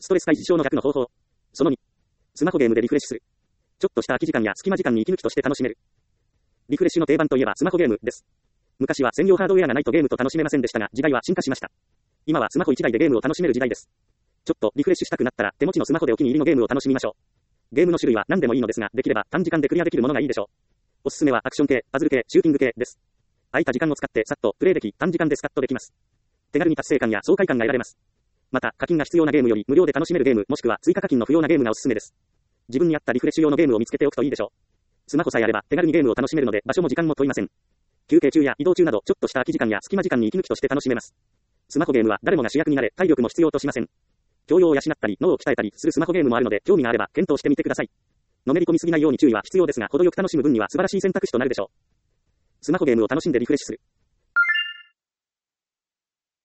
ストレス解消の逆の方法。その2。スマホゲームでリフレッシュする。ちょっとした空き時間や隙間時間に息抜きとして楽しめる。リフレッシュの定番といえばスマホゲームです。昔は専用ハードウェアがないとゲームと楽しめませんでしたが、時代は進化しました。今はスマホ1台でゲームを楽しめる時代です。ちょっとリフレッシュしたくなったら手持ちのスマホでお気に入りのゲームを楽しみましょう。ゲームの種類は何でもいいのですが、できれば短時間でクリアできるものがいいでしょう。おすすめはアクション系、パズル系、シューティング系です。空いた時間を使ってさっとプレイでき、短時間でスカッとできます。手軽に達成感や爽快感が得られます。また、課金が必要なゲームより無料で楽しめるゲーム、もしくは追加課金の不要なゲームがおすすめです。自分に合ったリフレッシュ用のゲームを見つけておくといいでしょう。スマホさえあれば手軽にゲームを楽しめるので場所も時間も問いません。休憩中や移動中などちょっとした空き時間や隙間時間に息抜きとして楽しめます。スマホゲームは誰もが主役になれ、体力も必要としません。教養を養ったり脳を鍛えたりするスマホゲームもあるので興味があれば検討してみてください。のめり込みすぎないように注意は必要ですが、程よく楽しむ分には素晴らしい選択肢となるでしょう。スマホゲームを楽しんでリフレッシュする。